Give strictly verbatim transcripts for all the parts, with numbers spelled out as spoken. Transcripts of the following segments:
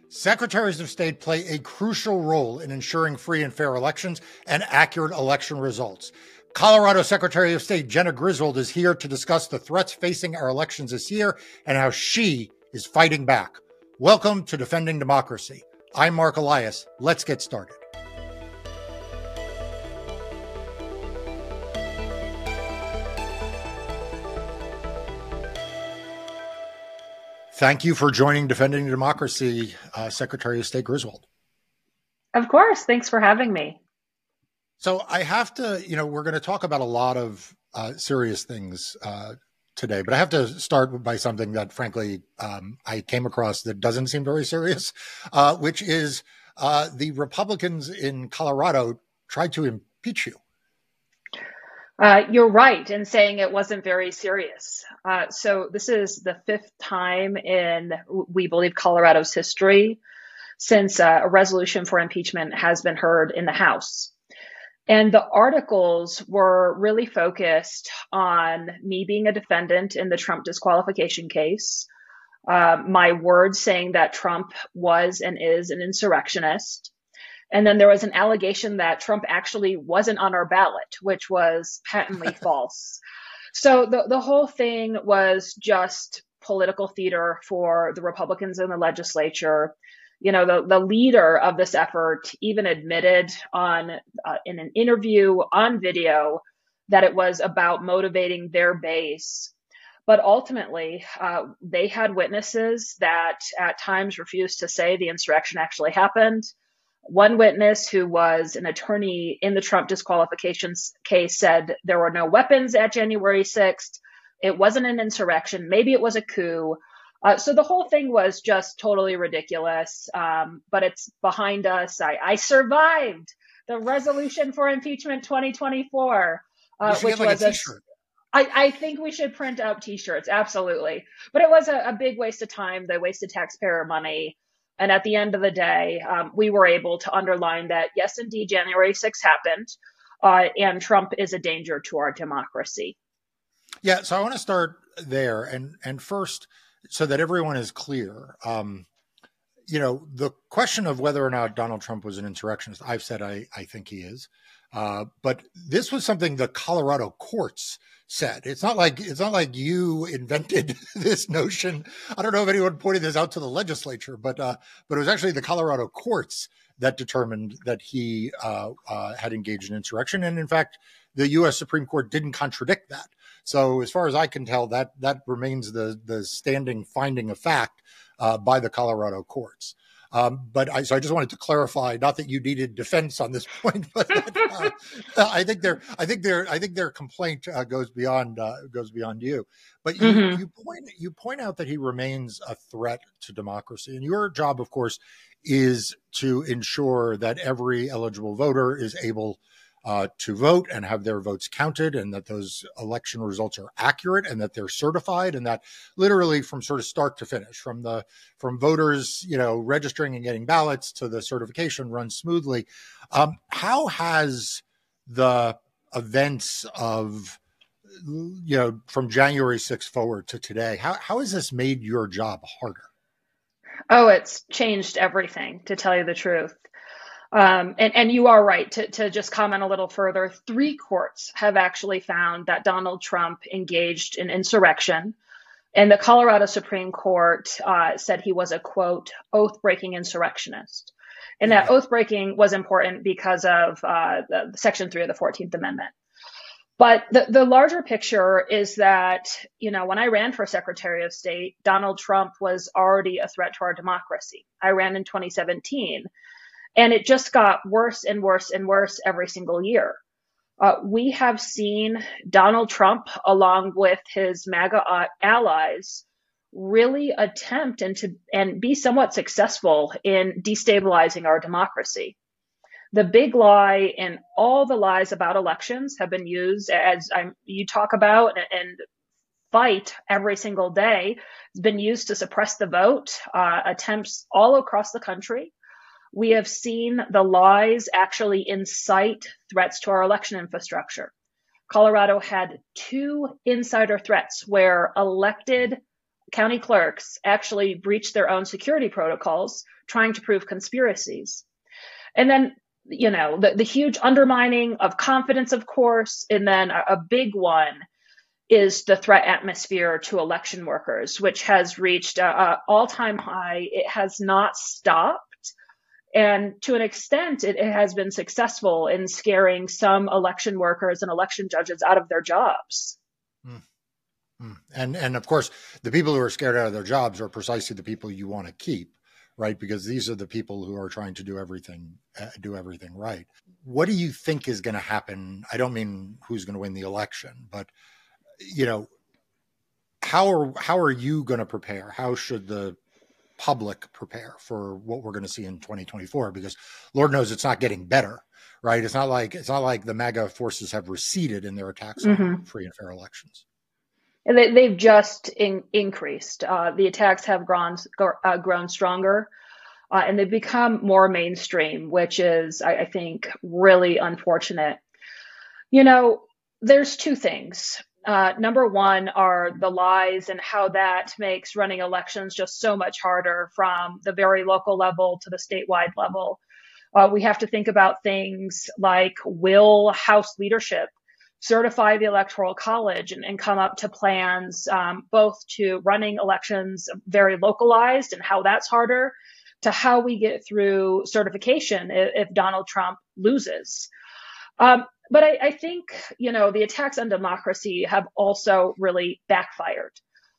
Secretaries of state play a crucial role in ensuring free and fair elections and accurate election results. Colorado Secretary of State Jena Griswold is here to discuss the threats facing our elections this year and how she is fighting back. Welcome to Defending Democracy. I'm Mark Elias. Let's get started. Thank you for joining Defending Democracy, uh, Secretary of State Griswold. Of course. Thanks for having me. So I have to, you know, we're going to talk about a lot of uh, serious things uh, today, but I have to start by something that, frankly, um, I came across that doesn't seem very serious, uh, which is uh, the Republicans in Colorado tried to impeach you. Uh, you're right in saying it wasn't very serious. Uh, so this is the fifth time in, we believe, Colorado's history since uh, a resolution for impeachment has been heard in the House. And the articles were really focused on me being a defendant in the Trump disqualification case, uh, my words saying that Trump was and is an insurrectionist. And then there was an allegation that Trump actually wasn't on our ballot, which was patently false. So the, the whole thing was just political theater for the Republicans in the legislature. You know, the, the leader of this effort even admitted on uh, in an interview on video that it was about motivating their base. But ultimately, uh, they had witnesses that at times refused to say the insurrection actually happened. One witness, who was an attorney in the Trump disqualification case, said there were no weapons at January sixth. It wasn't an insurrection. Maybe it was a coup. Uh, so the whole thing was just totally ridiculous. Um, but it's behind us. I, I survived the resolution for impeachment twenty twenty-four, uh, which like was a a t-shirt. I, I think we should print out T-shirts. Absolutely. But it was a, a big waste of time. They wasted taxpayer money. And at the end of the day, um, we were able to underline that, yes, indeed, January sixth happened, uh, and Trump is a danger to our democracy. Yeah, so I want to start there. And, and first, so that everyone is clear, um, you know, the question of whether or not Donald Trump was an insurrectionist, I've said I, I think he is. Uh, but this was something the Colorado courts said. It's not like it's not like you invented this notion. I don't know if anyone pointed this out to the legislature, but uh, but it was actually the Colorado courts that determined that he uh, uh, had engaged in insurrection. And in fact, the U S Supreme Court didn't contradict that. So as far as I can tell, that that remains the the standing finding of fact uh, by the Colorado courts. Um, but I, so I just wanted to clarify, not that you needed defense on this point, but that, uh, I think their, I think their, I think their complaint uh, goes beyond, uh, goes beyond you. But you, mm-hmm. you point, you point out that he remains a threat to democracy, and your job, of course, is to ensure that every eligible voter is able uh, to vote and have their votes counted, and that those election results are accurate and that they're certified, and that literally from sort of start to finish, from the from voters, you know, registering and getting ballots to the certification runs smoothly. Um, how has the events of, you know, from January sixth forward to today, how how has this made your job harder? Oh, it's changed everything, to tell you the truth. Um, and, and you are right to, to just comment a little further. Three courts have actually found that Donald Trump engaged in insurrection. And the Colorado Supreme Court uh, said he was a, quote, oath-breaking insurrectionist. And that oath-breaking was important because of uh, the, Section three of the fourteenth Amendment. But the, the larger picture is that, you know, when I ran for Secretary of State, Donald Trump was already a threat to our democracy. I ran in twenty seventeen. And it just got worse and worse and worse every single year. Uh, we have seen Donald Trump, along with his MAGA allies, really attempt and to and be somewhat successful in destabilizing our democracy. The big lie and all the lies about elections have been used, as I'm, you talk about and, and fight every single day, has been used to suppress the vote, uh, attempts all across the country. We have seen the lies actually incite threats to our election infrastructure. Colorado had two insider threats where elected county clerks actually breached their own security protocols trying to prove conspiracies. And then, you know, the, the huge undermining of confidence, of course, and then a, a big one is the threat atmosphere to election workers, which has reached an all-time high. It has not stopped. And to an extent, it, it has been successful in scaring some election workers and election judges out of their jobs. Mm. Mm. And, and of course, the people who are scared out of their jobs are precisely the people you want to keep, right? Because these are the people who are trying to do everything, uh, do everything right. What do you think is going to happen? I don't mean who's going to win the election, but, you know, how are, how are you going to prepare? How should the public prepare for what we're going to see in twenty twenty-four? Because Lord knows it's not getting better, right? It's not like, it's not like the MAGA forces have receded in their attacks mm-hmm. on free and fair elections. And they, they've just in, increased. Uh, the attacks have grown, uh, grown stronger, uh, and they've become more mainstream, which is, I, I think, really unfortunate. You know, there's two things. Uh, number one are the lies and how that makes running elections just so much harder from the very local level to the statewide level. Uh, we have to think about things like, will House leadership certify the Electoral College and, and come up to plans um, both to running elections very localized and how that's harder, to how we get through certification if, if Donald Trump loses. Um, But I, I think, you know, the attacks on democracy have also really backfired.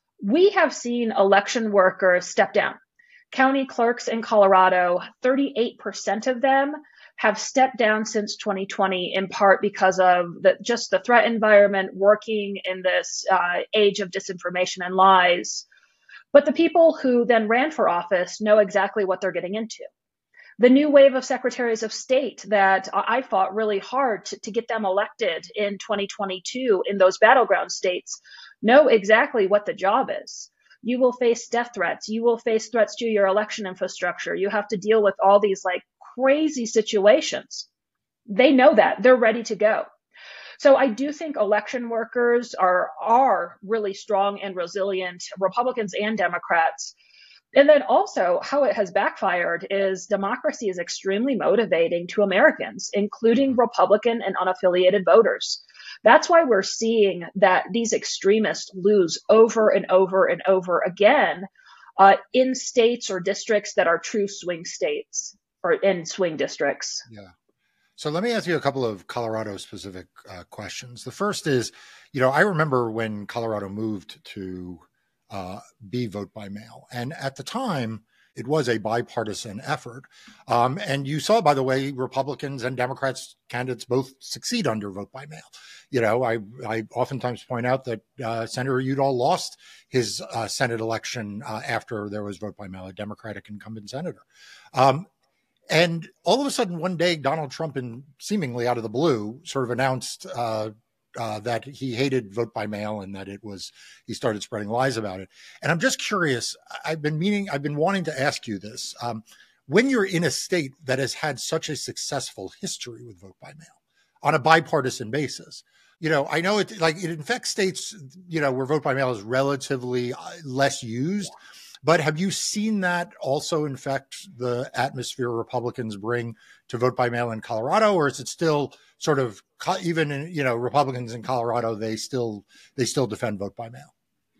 We have seen election workers step down. County clerks in Colorado, thirty-eight percent of them have stepped down since twenty twenty, in part because of the, just the threat environment, working in this uh, age of disinformation and lies. But the people who then ran for office know exactly what they're getting into. The new wave of secretaries of state that I fought really hard to, to get them elected in twenty twenty-two in those battleground states know exactly what the job is. You will face death threats. You will face threats to your election infrastructure. You have to deal with all these like crazy situations. They know that. They're ready to go. So I do think election workers are, are really strong and resilient, Republicans and Democrats. And then also how it has backfired is democracy is extremely motivating to Americans, including Republican and unaffiliated voters. That's why we're seeing that these extremists lose over and over and over again uh, in states or districts that are true swing states or in swing districts. Yeah. So let me ask you a couple of Colorado specific uh, questions. The first is, you know, I remember when Colorado moved to Uh, be vote by mail. And at the time, it was a bipartisan effort. Um, and you saw, by the way, Republicans and Democrats candidates both succeed under vote by mail. You know, I, I oftentimes point out that uh, Senator Udall lost his uh, Senate election uh, after there was vote by mail, a Democratic incumbent senator. Um, and all of a sudden, one day, Donald Trump, in seemingly out of the blue, sort of announced uh, Uh, that he hated vote by mail and that it was, he started spreading lies about it. And I'm just curious, I've been meaning, I've been wanting to ask you this. Um, when you're in a state that has had such a successful history with vote by mail on a bipartisan basis, you know, I know it, like it infects states, you know, where vote by mail is relatively less used, but have you seen that also infect the atmosphere Republicans bring to vote by mail in Colorado, or is it still sort of, even in, you know, Republicans in Colorado, they still they still defend vote by mail?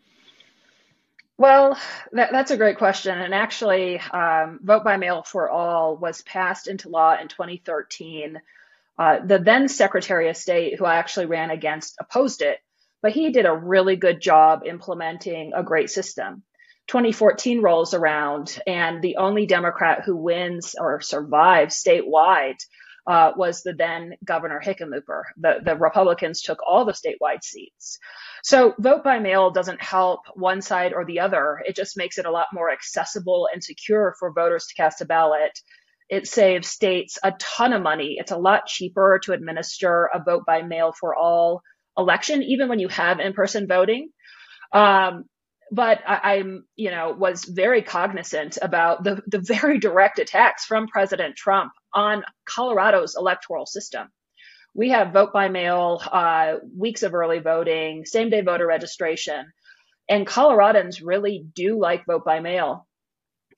Well, that, that's a great question. And actually, um, vote by mail for all was passed into law in twenty thirteen. Uh, the then Secretary of State, who I actually ran against, opposed it, but he did a really good job implementing a great system. twenty fourteen rolls around, and the only Democrat who wins or survives statewide uh, was the then Governor Hickenlooper. The, the Republicans took all the statewide seats. So vote by mail doesn't help one side or the other. It just makes it a lot more accessible and secure for voters to cast a ballot. It saves states a ton of money. It's a lot cheaper to administer a vote by mail for all election, even when you have in-person voting. Um, But I, I'm, you know, was very cognizant about the, the very direct attacks from President Trump on Colorado's electoral system. We have vote by mail, uh, weeks of early voting, same day voter registration, and Coloradans really do like vote by mail.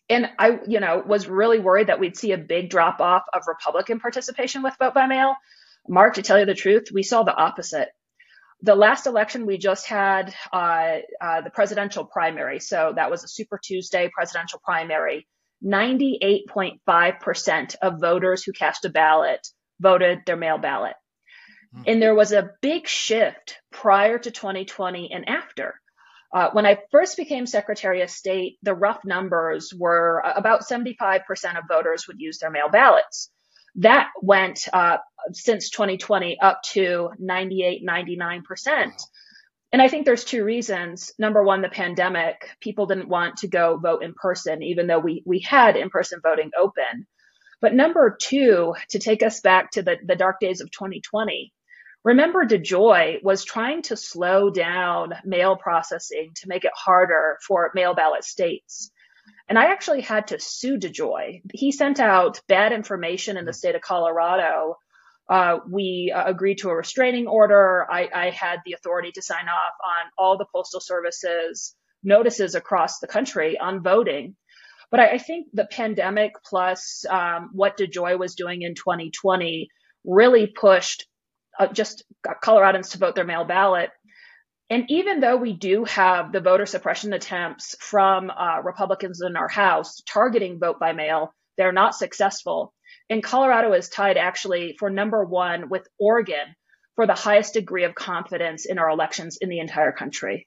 And I, you know, was really worried that we'd see a big drop off of Republican participation with vote by mail. Mark, to tell you the truth, we saw the opposite. The last election we just had, uh, uh, the presidential primary. So that was a Super Tuesday presidential primary. ninety-eight point five percent of voters who cast a ballot voted their mail ballot. Mm-hmm. And there was a big shift prior to twenty twenty and after. Uh, when I first became Secretary of State, the rough numbers were about seventy-five percent of voters would use their mail ballots. That went uh, since twenty twenty up to ninety-eight, ninety-nine percent. Wow. And I think there's two reasons. Number one, the pandemic. People didn't want to go vote in person, even though we, we had in-person voting open. But number two, to take us back to the, the dark days of twenty twenty, remember, DeJoy was trying to slow down mail processing to make it harder for mail ballot states. And I actually had to sue DeJoy. He sent out bad information in the state of Colorado. Uh, we uh, agreed to a restraining order. I, I had the authority to sign off on all the Postal Service's notices across the country on voting. But I, I think the pandemic plus um, what DeJoy was doing in twenty twenty really pushed Uh, just Coloradans to vote their mail ballot. And even though we do have the voter suppression attempts from uh, Republicans in our House targeting vote by mail, they're not successful. And Colorado is tied actually for number one with Oregon for the highest degree of confidence in our elections in the entire country.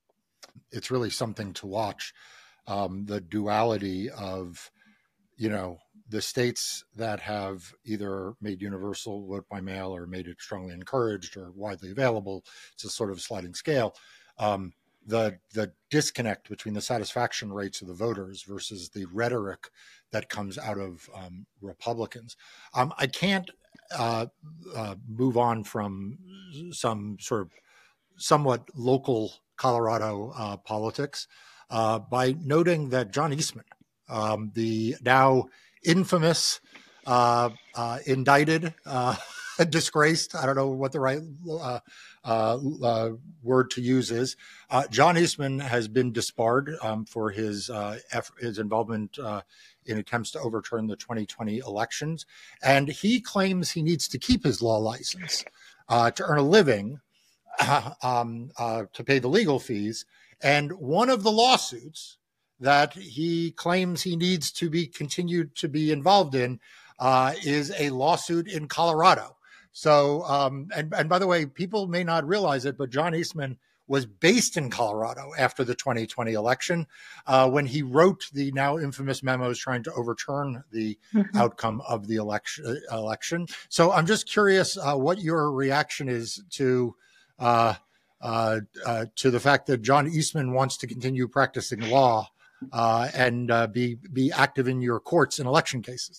It's really something to watch, um, the duality of, you know, the states that have either made universal vote by mail or made it strongly encouraged or widely available. It's a sort of sliding scale. Um, the the disconnect between the satisfaction rates of the voters versus the rhetoric that comes out of um, Republicans. Um, I can't uh, uh, move on from some sort of somewhat local Colorado uh, politics uh, by noting that John Eastman, um, the now infamous, uh, uh, indicted, uh, disgraced, I don't know what the right uh, uh, uh, word to use is. Uh, John Eastman has been disbarred um, for his uh, effort, his involvement uh, in attempts to overturn the twenty twenty elections. And he claims he needs to keep his law license uh, to earn a living, uh, um, uh, to pay the legal fees. And one of the lawsuits that he claims he needs to be continued to be involved in uh, is a lawsuit in Colorado. So, um, and, and by the way, people may not realize it, but John Eastman was based in Colorado after the twenty twenty election uh, when he wrote the now infamous memos trying to overturn the mm-hmm. outcome of the election. election. So I'm just curious uh, what your reaction is to uh, uh, uh, to the fact that John Eastman wants to continue practicing law Uh, and uh, be be active in your courts in election cases.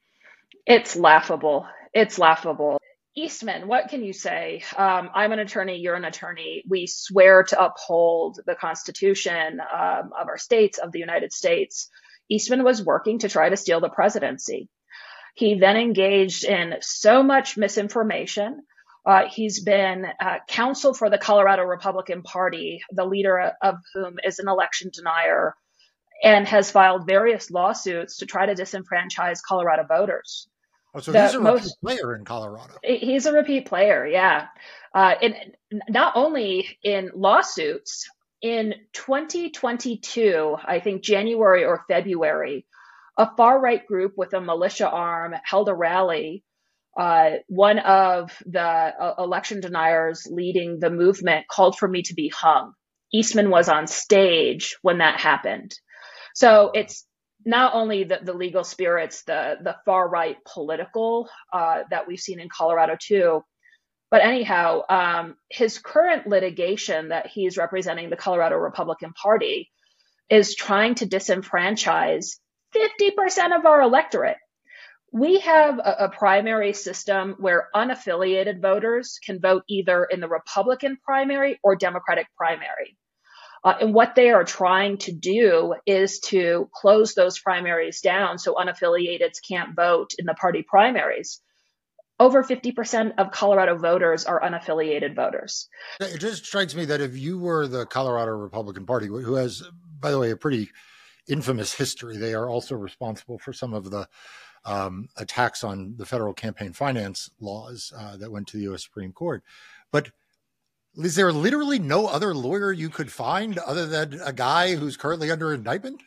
It's laughable. It's laughable. Eastman, what can you say? Um, I'm an attorney. You're an attorney. We swear to uphold the Constitution um, of our states, of the United States. Eastman was working to try to steal the presidency. He then engaged in so much misinformation. Uh, he's been uh, counsel for the Colorado Republican Party, the leader of whom is an election denier, and has filed various lawsuits to try to disenfranchise Colorado voters. Oh, so the he's a most, repeat player in Colorado. He's a repeat player, yeah. Uh, and not only in lawsuits, in twenty twenty-two, I think January or February, a far-right group with a militia arm held a rally. Uh, one of the uh, election deniers leading the movement called for me to be hung. Eastman was on stage when that happened. So it's not only the, the legal spirits, the, the far right political uh, that we've seen in Colorado too. But anyhow, um, his current litigation that he's representing the Colorado Republican Party is trying to disenfranchise fifty percent of our electorate. We have a, a primary system where unaffiliated voters can vote either in the Republican primary or Democratic primary. Uh, and what they are trying to do is to close those primaries down so unaffiliateds can't vote in the party primaries. Over fifty percent of Colorado voters are unaffiliated voters. It just strikes me that if you were the Colorado Republican Party, who has, by the way, a pretty infamous history. They are also responsible for some of the um, attacks on the federal campaign finance laws uh, that went to the U S Supreme Court. But is there literally no other lawyer you could find other than a guy who's currently under indictment?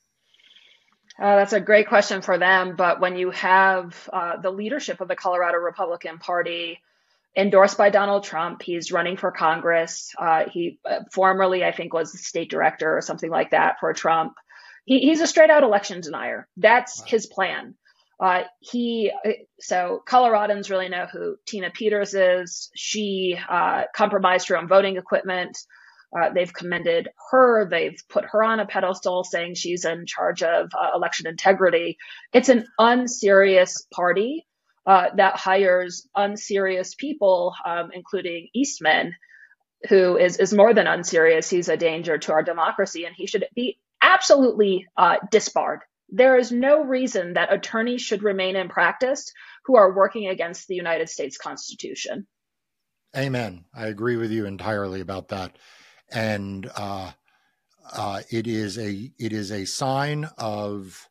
Uh, that's a great question for them. But when you have uh, the leadership of the Colorado Republican Party endorsed by Donald Trump, he's running for Congress. Uh, he uh, formerly, I think, was the state director or something like that for Trump. He, he's a straight out election denier. That's wow. his plan. Uh, he so Coloradans really know who Tina Peters is. She uh, compromised her own voting equipment. Uh, they've commended her. They've put her on a pedestal, saying she's in charge of uh, election integrity. It's an unserious party uh, that hires unserious people, um, including Eastman, who is is more than unserious. He's a danger to our democracy, and he should be absolutely uh, disbarred. There is no reason that attorneys should remain in practice who are working against the United States Constitution. Amen. I agree with you entirely about that. And uh, uh, it is a it is a sign of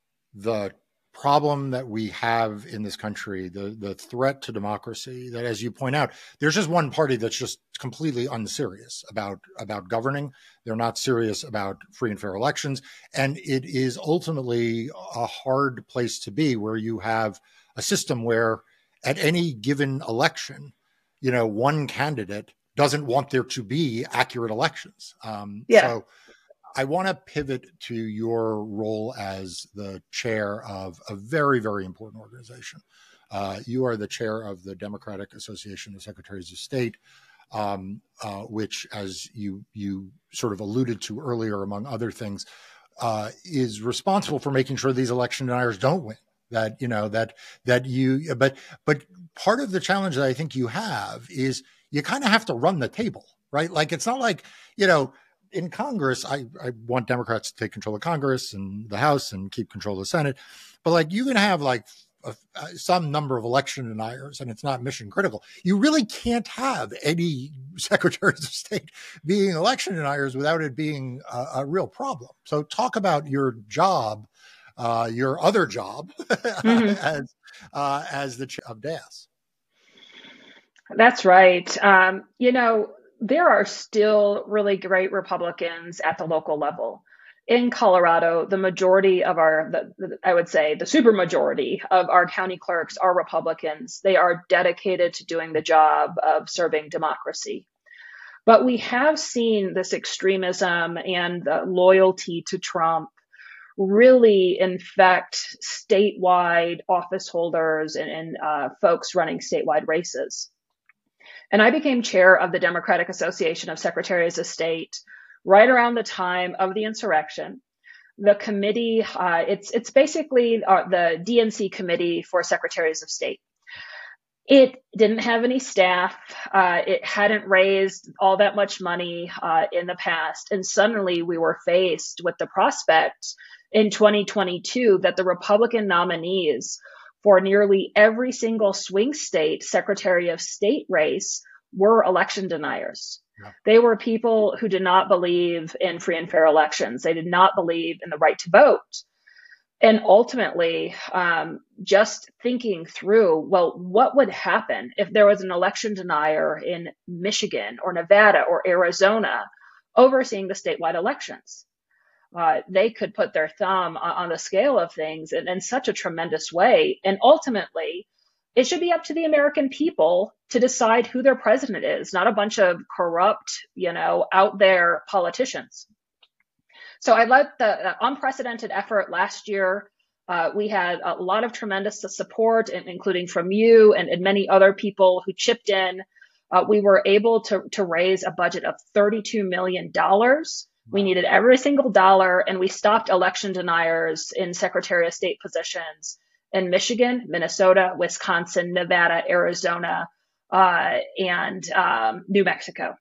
the problem that we have in this country, the the threat to democracy, that, as you point out, there's just one party that's just completely unserious about about governing. They're not serious about free and fair elections. And it is ultimately a hard place to be, where you have a system where at any given election, you know, one candidate doesn't want there to be accurate elections. Um, yeah. So I want to pivot to your role as the chair of a very, very important organization. Uh, you are the chair of the Democratic Association of Secretaries of State, um, uh, which, as you you sort of alluded to earlier, among other things, uh, is responsible for making sure these election deniers don't win. That you know that that you, but but part of the challenge that I think you have is you kind of have to run the table, right? Like, it's not like, you know, in Congress, I, I want Democrats to take control of Congress and the House and keep control of the Senate. But like, you can have like a, a, some number of election deniers, and it's not mission critical. You really can't have any secretaries of state being election deniers without it being a, a real problem. So talk about your job, uh, your other job mm-hmm. as uh, as the chair of D A S. That's right. Um, you know, there are still really great Republicans at the local level. In Colorado, the majority of our, the, the, I would say the supermajority of our county clerks are Republicans. They are dedicated to doing the job of serving democracy. But we have seen this extremism and the loyalty to Trump really infect statewide office holders and, and uh, folks running statewide races. And I became chair of the Democratic Association of Secretaries of State right around the time of the insurrection. The committee, uh, it's it's basically uh, the D N C Committee for Secretaries of State. It didn't have any staff. Uh, it hadn't raised all that much money uh, in the past. And suddenly we were faced with the prospect in twenty twenty-two that the Republican nominees for nearly every single swing state Secretary of State race were election deniers. Yeah. They were people who did not believe in free and fair elections. They did not believe in the right to vote. And ultimately, um, just thinking through, well, what would happen if there was an election denier in Michigan or Nevada or Arizona overseeing the statewide elections? Uh, they could put their thumb on, on the scale of things in, in such a tremendous way. And ultimately, it should be up to the American people to decide who their president is, not a bunch of corrupt, you know, out there politicians. So I led the uh, unprecedented effort last year. Uh, we had a lot of tremendous support, including from you and, and many other people who chipped in. Uh, we were able to, to raise a budget of thirty-two million dollars. We needed every single dollar, and we stopped election deniers in Secretary of State positions in Michigan, Minnesota, Wisconsin, Nevada, Arizona, uh, and um, New Mexico.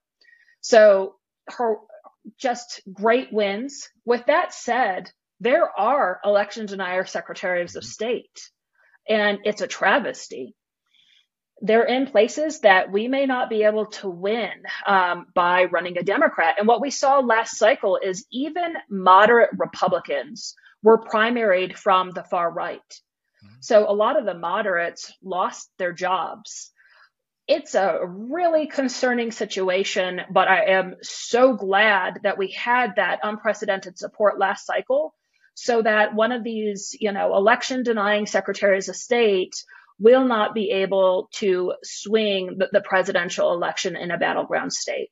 So her, just great wins. With that said, there are election denier secretaries of state, and it's a travesty. they're in places that we may not be able to win um, by running a Democrat. And what we saw last cycle is even moderate Republicans were primaried from the far right. Mm-hmm. So a lot of the moderates lost their jobs. It's a really concerning situation, but I am so glad that we had that unprecedented support last cycle so that one of these, you know, election denying secretaries of state will not be able to swing the, the presidential election in a battleground state.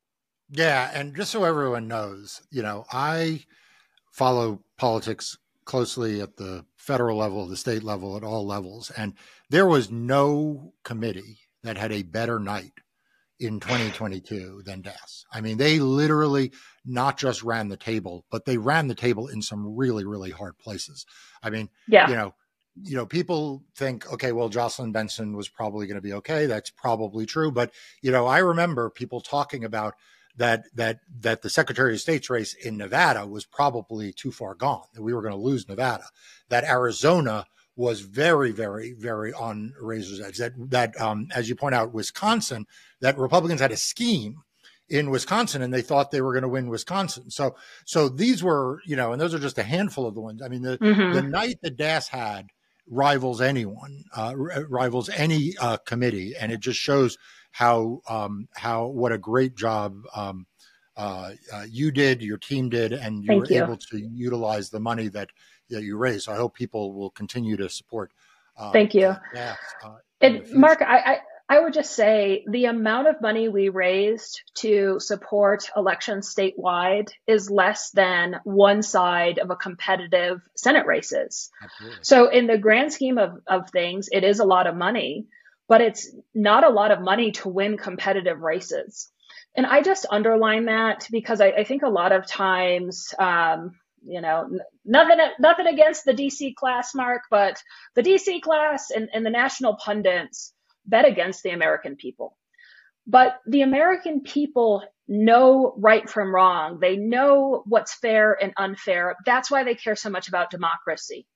Yeah. And just so everyone knows, you know, I follow politics closely at the federal level, the state level, at all levels. And there was no committee that had a better night in twenty twenty-two than D A S. I mean, they literally not just ran the table, but they ran the table in some really, really hard places. I mean, yeah. you know, you know, people think, okay, well, Jocelyn Benson was probably going to be okay. That's probably true. But, you know, I remember people talking about that, that, that the Secretary of State's race in Nevada was probably too far gone, that we were going to lose Nevada, that Arizona was very, very, very on razor's edge, that, that um, as you point out, Wisconsin, that Republicans had a scheme in Wisconsin and they thought they were going to win Wisconsin. So, so these were, you know, and those are just a handful of the ones. I mean, the, mm-hmm. the night that D A S had rivals anyone, uh, rivals any uh, committee. And it just shows how, um, how, what a great job um, uh, uh, you did, your team did, and you Thank were you. able to utilize the money that, that you raised. So I hope people will continue to support. Uh, Thank you. Uh, D A S, uh, and Mark, I, I, I would just say the amount of money we raised to support elections statewide is less than one side of a competitive Senate races. Absolutely. So in the grand scheme of, of things, it is a lot of money, but it's not a lot of money to win competitive races. And I just underline that because I, I think a lot of times, um, you know, nothing, nothing against the D C class, Mark, but the D C class and, and the national pundits bet against the American people. But the American people know right from wrong. They know what's fair and unfair. That's why they care so much about democracy.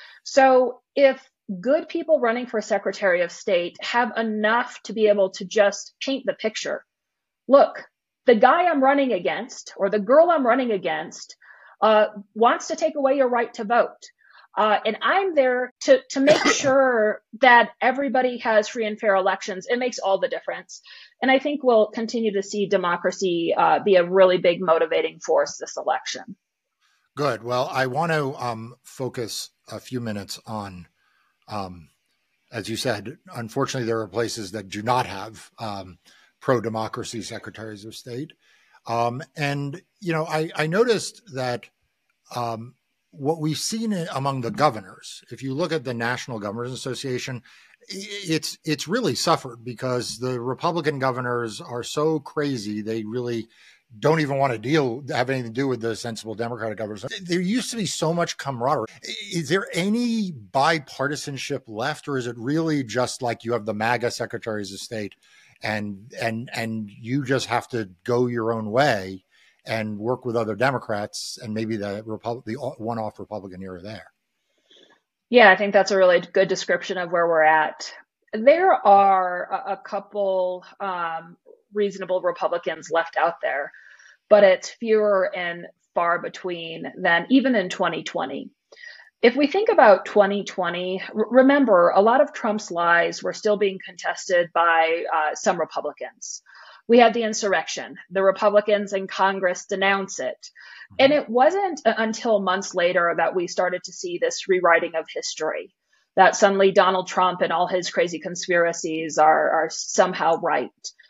So if good people running for Secretary of State have enough to be able to just paint the picture, look, the guy I'm running against or the girl I'm running against uh, wants to take away your right to vote. Uh, and I'm there to, to make sure that everybody has free and fair elections. It makes all the difference. And I think we'll continue to see democracy uh, be a really big motivating force this election. Good. Well, I want to um, focus a few minutes on, um, as you said, unfortunately, there are places that do not have um, pro-democracy secretaries of state. Um, and, you know, I, I noticed that um, what we've seen among the governors, if you look at the National Governors Association, it's it's really suffered because the Republican governors are so crazy. They really don't even want to deal, have anything to do with the sensible Democratic governors. There used to be so much camaraderie. Is there any bipartisanship left, or is it really just like you have the MAGA secretaries of state and and and you just have to go your own way and work with other Democrats and maybe the Republic, the one-off Republican here or there? Yeah, I think that's a really good description of where we're at. There are a, a couple um, reasonable Republicans left out there, but it's fewer and far between than even in twenty twenty. If we think about twenty twenty, r- remember, a lot of Trump's lies were still being contested by uh, some Republicans. We had the insurrection. The Republicans in Congress denounce it. And it wasn't until months later that we started to see this rewriting of history, that suddenly Donald Trump and all his crazy conspiracies are, are somehow right.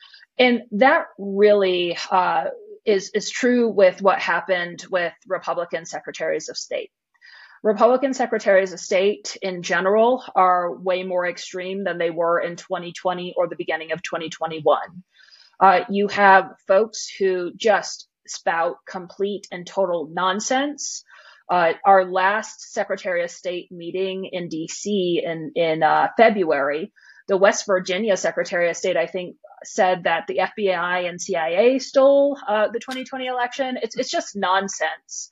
And that really uh, is, is true with what happened with Republican secretaries of state. Republican secretaries of state in general are way more extreme than they were in twenty twenty or the beginning of twenty twenty-one. Uh, you have folks who just spout complete and total nonsense. Uh, our last Secretary of State meeting in D C in, in uh, February, the West Virginia Secretary of State, I think, said that the F B I and C I A stole uh, the twenty twenty election. It's, it's just nonsense.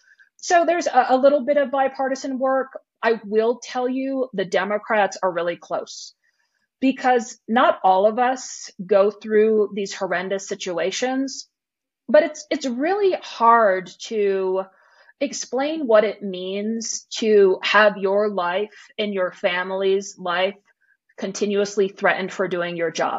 So there's a, a little bit of bipartisan work. I will tell you, the Democrats are really close. because not all of us go through these horrendous situations, but it's it's really hard to explain what it means to have your life and your family's life continuously threatened for doing your job.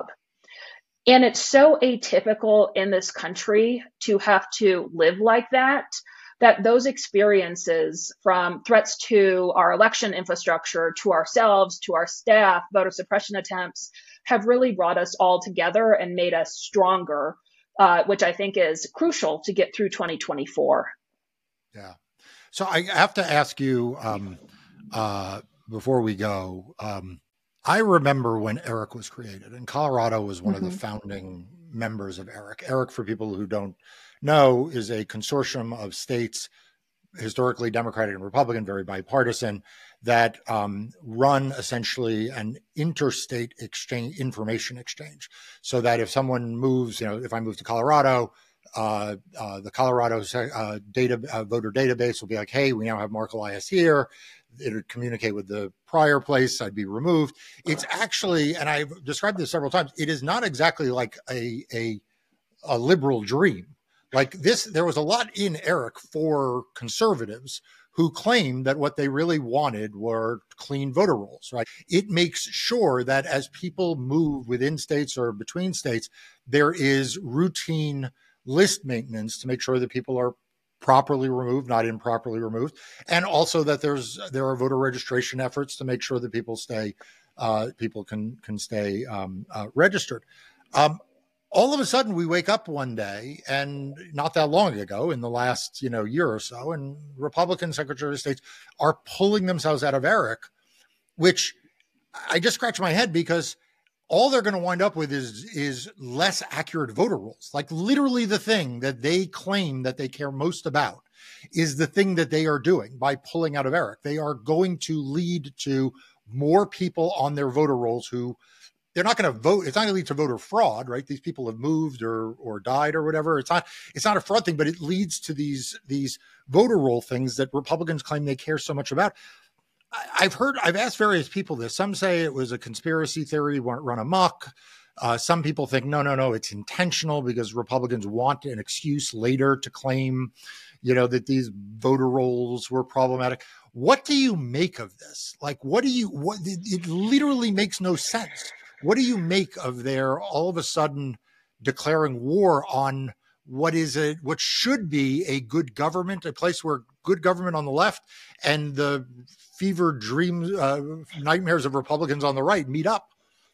And it's so atypical in this country to have to live like that, that those experiences, from threats to our election infrastructure, to ourselves, to our staff, voter suppression attempts, have really brought us all together and made us stronger, uh, which I think is crucial to get through twenty twenty-four. Yeah. So I have to ask you, um, uh, before we go, um, I remember when ERIC was created, and Colorado was one mm-hmm. of the founding members of ERIC. ERIC, for people who don't know, is a consortium of states, historically Democratic and Republican, very bipartisan, that um, run essentially an interstate exchange, information exchange. So that if someone moves, you know, if I move to Colorado, uh, uh, the Colorado uh, data uh, voter database will be like, hey, we now have Mark Elias here. It would communicate with the prior place. I'd be removed. It's actually, and I've described this several times, it is not exactly like a, a, a liberal dream. Like this, there was a lot in ERIC for conservatives who claimed that what they really wanted were clean voter rolls, right? It makes sure that as people move within states or between states, there is routine list maintenance to make sure that people are properly removed, not improperly removed, and also that there's there are voter registration efforts to make sure that people stay, uh, people can can stay um, uh, registered. Um, all of a sudden, we wake up one day, and not that long ago, in the last you know year or so, and Republican Secretary of States are pulling themselves out of ERIC, which I just scratch my head because all they're going to wind up with is is less accurate voter rolls. Like literally the thing that they claim that they care most about is the thing that they are doing by pulling out of ERIC. They are going to lead to more people on their voter rolls who they're not going to vote. It's not going to lead to voter fraud, right? These people have moved or or died or whatever. It's not it's not a fraud thing, but it leads to these these voter roll things that Republicans claim they care so much about. I've heard, I've asked various people this. Some say it was a conspiracy theory, won't run amok. Uh, some people think, no, no, no, it's intentional because Republicans want an excuse later to claim, you know, that these voter rolls were problematic. What do you make of this? Like, what do you, what, it, it literally makes no sense. What do you make of their all of a sudden declaring war on what is a, what should be a good government, a place where good government on the left and the fever dreams, uh, nightmares of Republicans on the right meet up?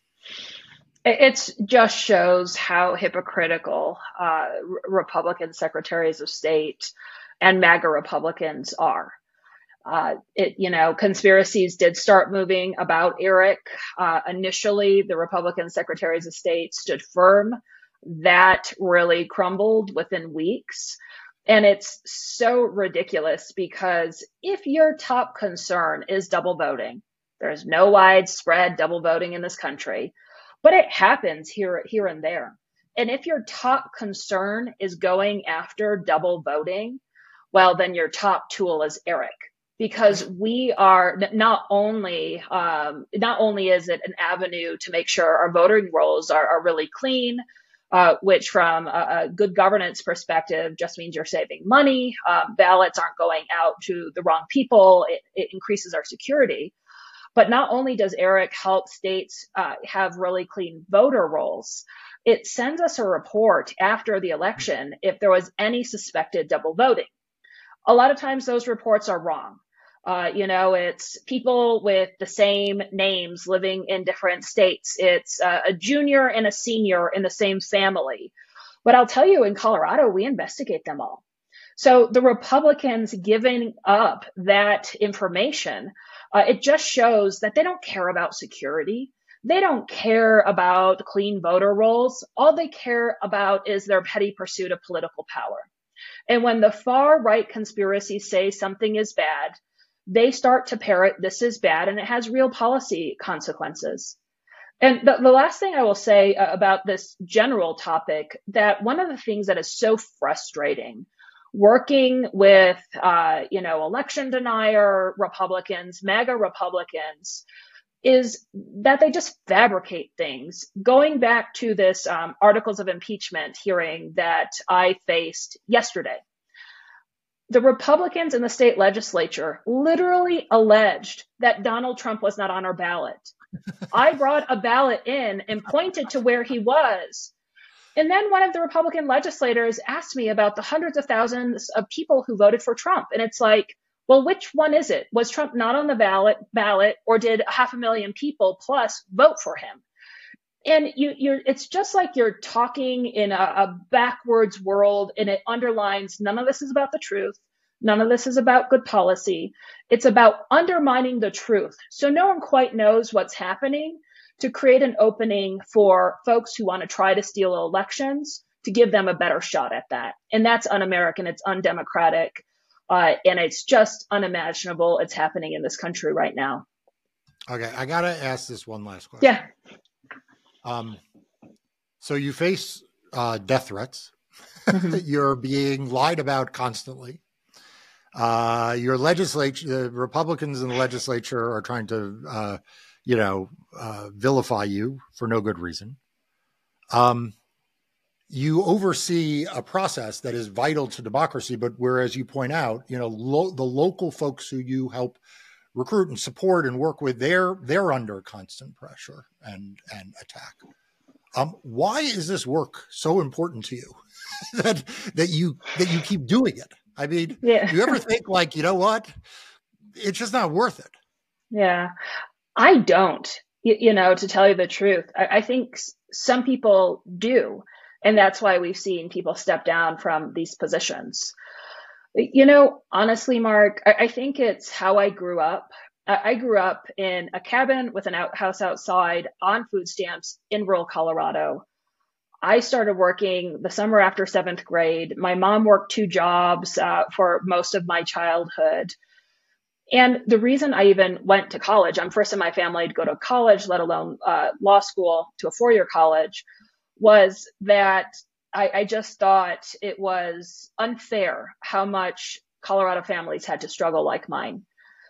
It just shows how hypocritical uh, Republican secretaries of state and MAGA Republicans are. Uh, it, you know, conspiracies did start moving about ERIC. Uh, initially, the Republican secretaries of state stood firm. That really crumbled within weeks. And it's so ridiculous because if your top concern is double voting, there's no widespread double voting in this country, but it happens here, here and there. And if your top concern is going after double voting, well, then your top tool is ERIC. Because we are not only, um, not only is it an avenue to make sure our voting rolls are, are really clean, Uh, which from a, a good governance perspective just means you're saving money. Um, ballots aren't going out to the wrong people. It, it increases our security. But not only does ERIC help states uh, have really clean voter rolls, it sends us a report after the election if there was any suspected double voting. A lot of times those reports are wrong. Uh, you know, it's people with the same names living in different states. It's uh, a junior and a senior in the same family. But I'll tell you, in Colorado, we investigate them all. So the Republicans giving up that information, uh, it just shows that they don't care about security. They don't care about clean voter rolls. All they care about is their petty pursuit of political power. And when the far right conspiracies say something is bad, they start to parrot, this is bad, and it has real policy consequences. And the, the last thing I will say uh, about this general topic, that one of the things that is so frustrating working with, uh, you know, election denier Republicans, MAGA Republicans, is that they just fabricate things. Going back to this um, articles of impeachment hearing that I faced yesterday, the Republicans in the state legislature literally alleged that Donald Trump was not on our ballot. I brought a ballot in and pointed to where he was. And then one of the Republican legislators asked me about the hundreds of thousands of people who voted for Trump. And it's like, well, which one is it? Was Trump not on the ballot, ballot, or did half a million people plus vote for him? And you, you're, it's just like you're talking in a, a backwards world, and it underlines none of this is about the truth. None of this is about good policy. It's about undermining the truth. So no one quite knows what's happening, to create an opening for folks who want to try to steal elections, to give them a better shot at that. And that's un-American, it's undemocratic, uh, and it's just unimaginable. It's happening in this country right now. Okay, I got to ask this one last question. Yeah. Um, so you face uh, death threats. Mm-hmm. You're being lied about constantly. Uh, your legislature, the Republicans in the legislature are trying to, uh, you know, uh, vilify you for no good reason. Um, you oversee a process that is vital to democracy, but whereas you point out, you know, lo- the local folks who you help recruit and support and work with, they're they're under constant pressure and and attack. Um, why is this work so important to you that that you that you keep doing it? I mean, yeah. Do you ever think like, you know what, it's just not worth it? Yeah, I don't. You, you know, to tell you the truth, I, I think some people do, and that's why we've seen people step down from these positions. You know, honestly, Mark, I, I think it's how I grew up. I, I grew up in a cabin with an outhouse outside on food stamps in rural Colorado. I started working the summer after seventh grade. My mom worked two jobs uh, for most of my childhood. And the reason I even went to college, I'm first in my family to go to college, let alone uh, law school, to a four-year college, was that I, I just thought it was unfair how much Colorado families had to struggle like mine.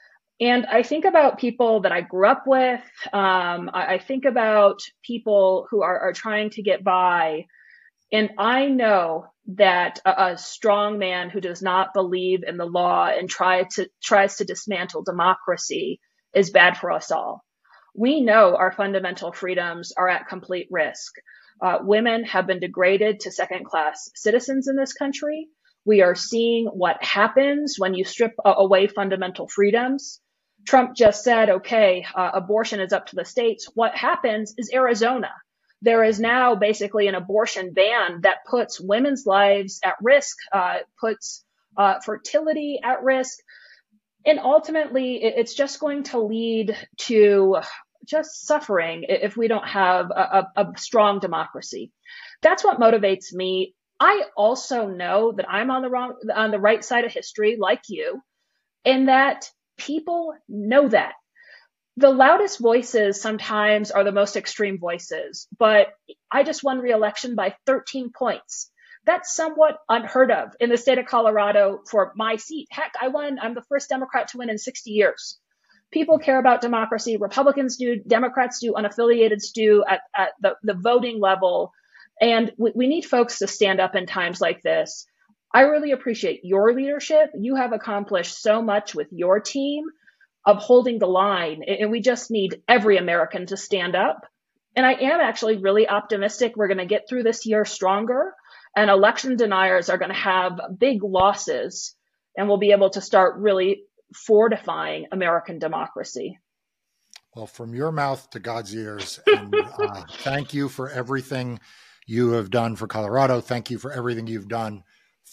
And I think about people that I grew up with. Um, I, I think about people who are, are trying to get by. And I know that a, a strong man who does not believe in the law and try to, tries to dismantle democracy is bad for us all. We know our fundamental freedoms are at complete risk. Uh, women have been degraded to second-class citizens in this country. We are seeing what happens when you strip away fundamental freedoms. Trump just said, okay, uh, abortion is up to the states. What happens is Arizona. There is now basically an abortion ban that puts women's lives at risk, uh, puts uh, fertility at risk. And ultimately, it's just going to lead to just suffering if we don't have a, a, a strong democracy. That's what motivates me. I also know that I'm on the wrong, on the right side of history, like you, and that people know that. The loudest voices sometimes are the most extreme voices, but I just won re-election by thirteen points. That's somewhat unheard of in the state of Colorado for my seat. Heck, I won, I'm the first Democrat to win in sixty years. People care about democracy. Republicans do, Democrats do, unaffiliateds do at, at the, the voting level. And we, we need folks to stand up in times like this. I really appreciate your leadership. You have accomplished so much with your team of holding the line, and we just need every American to stand up. And I am actually really optimistic we're going to get through this year stronger, and election deniers are going to have big losses, and we'll be able to start really fortifying American democracy. Well, from your mouth to God's ears, and uh, thank you for everything you have done for Colorado. Thank you for everything you've done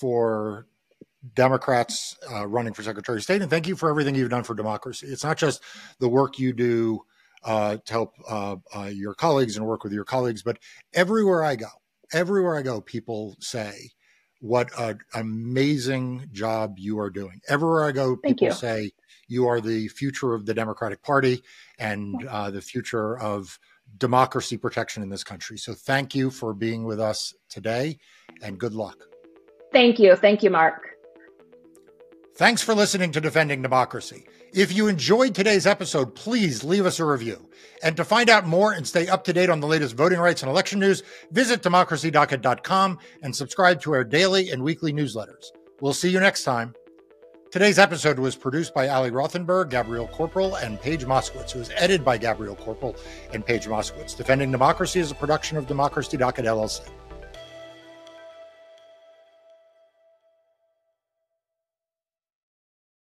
for Democrats uh, running for Secretary of State, and thank you for everything you've done for democracy. It's not just the work you do uh, to help uh, uh, your colleagues and work with your colleagues, but everywhere I go, everywhere I go, people say what an amazing job you are doing. Everywhere I go, Thank people you. say you are the future of the Democratic Party and uh, the future of democracy protection in this country. So thank you for being with us today, and good luck. Thank you. Thank you, Mark. Thanks for listening to Defending Democracy. If you enjoyed today's episode, please leave us a review. And to find out more and stay up to date on the latest voting rights and election news, visit democracy docket dot com and subscribe to our daily and weekly newsletters. We'll see you next time. Today's episode was produced by Ali Rothenberg, Gabrielle Corporal, and Paige Moskowitz. It was edited by Gabrielle Corporal and Paige Moskowitz. Defending Democracy is a production of Democracy Docket L L C.